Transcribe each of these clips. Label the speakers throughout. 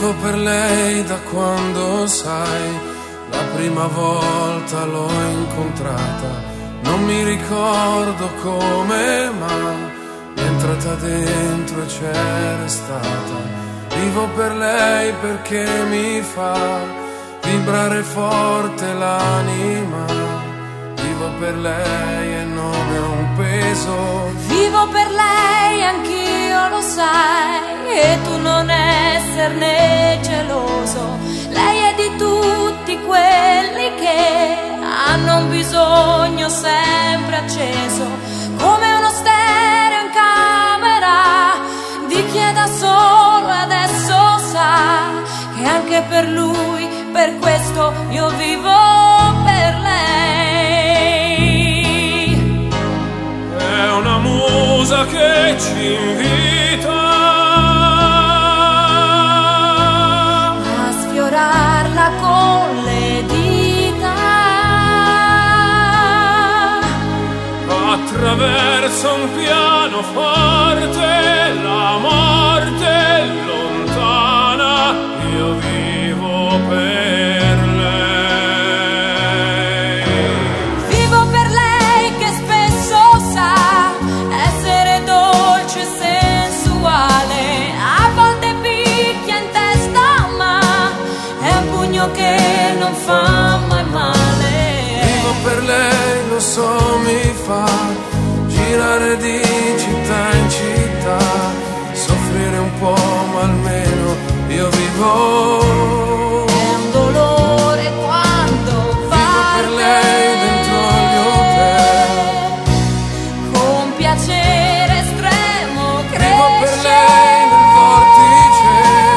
Speaker 1: Vivo per lei da quando, sai, la prima volta l'ho incontrata. Non mi ricordo come, ma mi è entrata dentro e c'è restata. Vivo per lei perché mi fa vibrare forte l'anima. Vivo per lei e non è un peso.
Speaker 2: Vivo per lei, anch'io lo sai, e tu non esserne geloso. Lei è di tutti quelli che hanno un bisogno sempre acceso, come uno stereo in camera di chi è da solo e adesso sa che anche per lui, per questo io vivo per lei.
Speaker 1: È una musa che ci invita
Speaker 2: a sfiorarla con le dita,
Speaker 1: attraverso un pianoforte, la morte è lontana, io vivo per lei.
Speaker 2: vivo per lei che spesso sa essere dolce e sensuale, a volte picchia in testa ma è un pugno che non fa mai male.
Speaker 1: Vivo per lei, lo so, mi fa girare di città in città, soffrire un po' ma almeno io vivo.
Speaker 2: È un dolore quando va
Speaker 1: Per lei dentro agli hotel,
Speaker 2: con piacere estremo
Speaker 1: vivo per
Speaker 2: cresce
Speaker 1: lei nel vortice,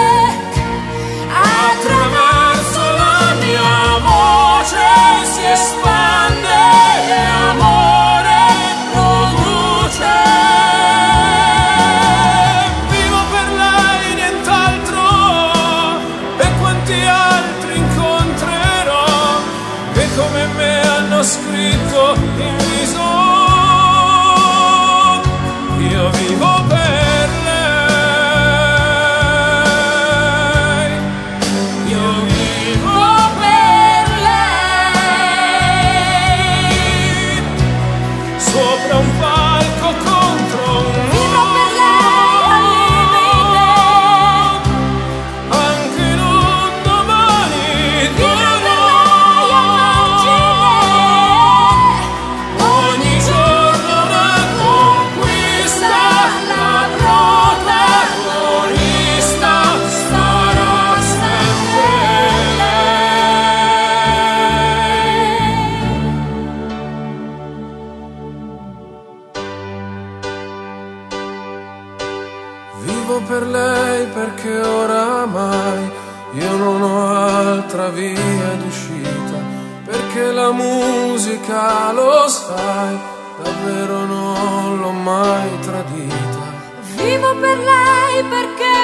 Speaker 2: attraverso
Speaker 1: la mia voce si espande e amore produce. Vivo per lei, nient'altro, e quanti altri incontrerò che come me hanno scritto in viso. Io vivo per lei, io vivo
Speaker 2: per lei.
Speaker 1: sopra un palco contro un
Speaker 2: Vivo per lei al limite,
Speaker 1: anche in un domani
Speaker 2: vivo per
Speaker 1: duro.
Speaker 2: lei al margine,
Speaker 1: Ogni giorno una conquista, la protagonista sarà sempre lei. Vivo per lei perché oramai io non ho altra via d'uscita, perché la musica, lo sai, davvero non l'ho mai tradita.
Speaker 2: vivo per lei perché